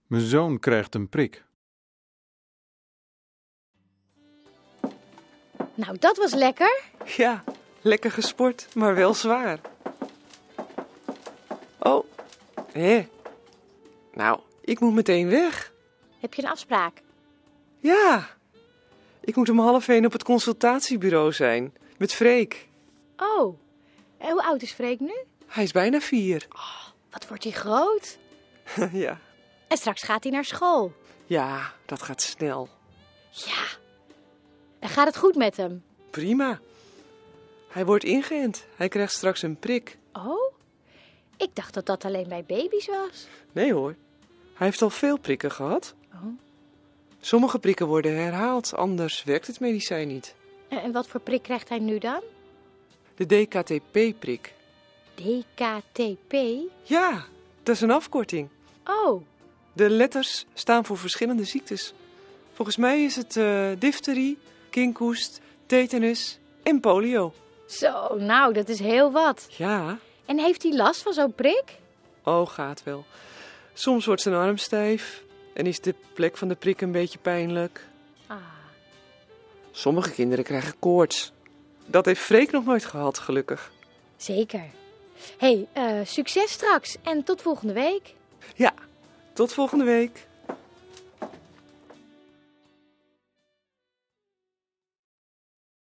Mijn zoon krijgt een prik. Nou, dat was lekker. Ja, lekker gesport, maar wel zwaar. Oh, hé. Nou, ik moet meteen weg. Heb je een afspraak? Ja, ik moet om 12:30 op het consultatiebureau zijn. Met Freek. Oh, en hoe oud is Freek nu? Hij is bijna 4. Wat wordt hij groot? Ja. En straks gaat hij naar school. Ja, dat gaat snel. Ja. En gaat het goed met hem? Prima. Hij wordt ingeënt. Hij krijgt straks een prik. Oh, ik dacht dat dat alleen bij baby's was. Nee hoor, hij heeft al veel prikken gehad. Oh. Sommige prikken worden herhaald, anders werkt het medicijn niet. En wat voor prik krijgt hij nu dan? De DKTP-prik. DKTP? Ja, dat is een afkorting. Oh, De letters staan voor verschillende ziektes. Volgens mij is het difterie, kinkhoest, tetanus en polio. zo, nou, dat is heel wat. Ja, En heeft hij last van zo'n prik? oh gaat wel. Soms wordt zijn arm stijf en is de plek van de prik een beetje pijnlijk. Ah, Sommige kinderen krijgen koorts. Dat heeft Freek nog nooit gehad, gelukkig. zeker. Hé, succes straks en tot volgende week. Ja, tot volgende week.